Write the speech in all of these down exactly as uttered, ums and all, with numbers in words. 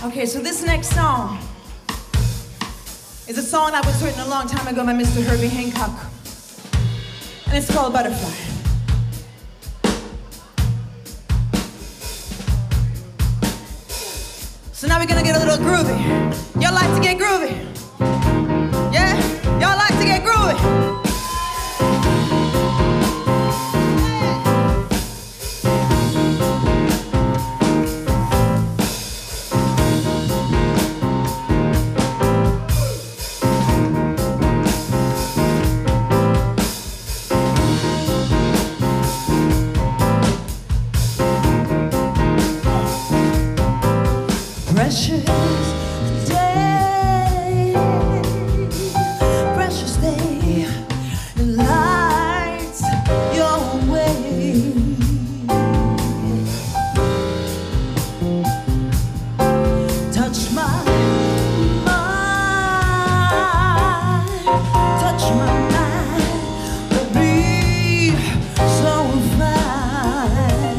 Okay, so this next song is a song that was written a long time ago by Mister Herbie Hancock, and it's called Butterfly. So now we're gonna get a little groovy. Y'all like to get groovy? Yeah? Y'all like to get groovy? Precious day, precious day, the lights your way. Touch my mind, touch my mind, will be so fine.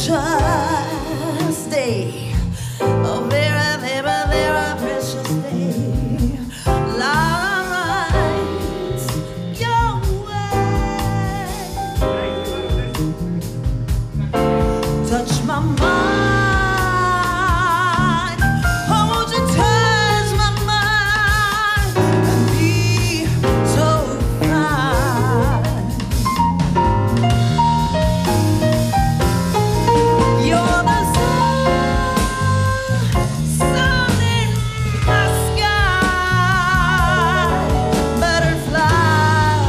precious day, a very, very, very precious day. Lights your way, touch my mind, hold you, touch my mind, and be so fine. You're the sun, sun in my sky, butterfly.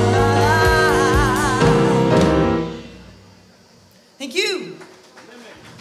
Thank you.